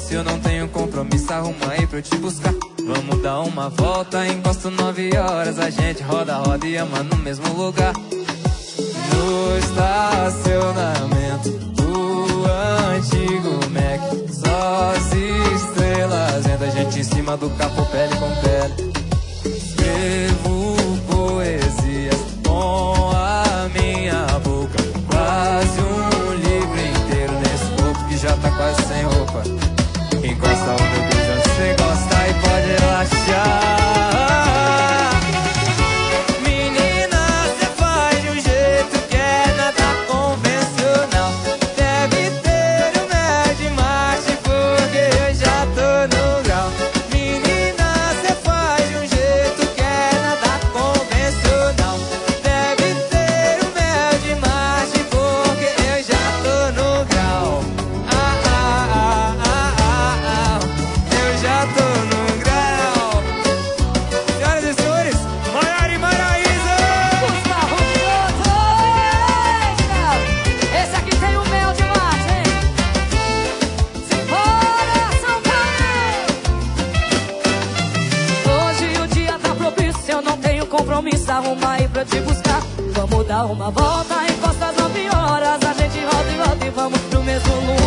Se eu não tenho compromisso, arruma aí pra eu te buscar. Vamos dar uma volta, encosto 9 horas. A gente roda, roda e ama no mesmo lugar. No estacionamento do antigo Mac, só as estrelas vendo a gente em cima do capô, pele com pele. Escrevo poesias com a minha boca, quase um livro inteiro nesse corpo que já tá quase sem roupa. Encosta o meu beijo onde você gosta e pode relaxar. Menina, cê faz de um jeito que é nada convencional. Deve ter um mel de Marte porque eu já tô no grau. Menina, cê faz de um jeito que é nada convencional. Deve ter um mel de Marte porque eu já tô no grau. Eu já tô no grau. Senhoras e senhores, Maiara e Maraísa. Gustavo Mioto, eita! Esse aqui tem o mel de Marte, hein? Simbora, São Paulo! Hoje o dia tá propício, eu não tenho compromisso. Arruma aí pra eu te buscar. Vamos dar uma volta, encosta às 9 horas. A gente volta e volta e vamos pro mesmo lugar.